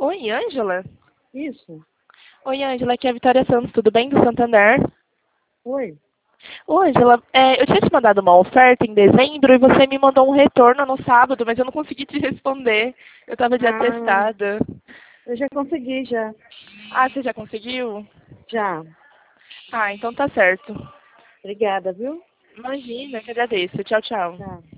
Oi, Ângela? Isso. Oi, Ângela, aqui é a Vitória Santos, tudo bem? Do Santander. Oi. Ô, Ângela, eu tinha te mandado uma oferta em dezembro e você me mandou um retorno no sábado, mas eu não consegui te responder. Eu estava de Ah, atestada. eu já consegui, já. Ah, você já conseguiu? Já. Ah, então tá certo. Obrigada, viu? Imagina, que agradeço. Tchau, tchau. Tá.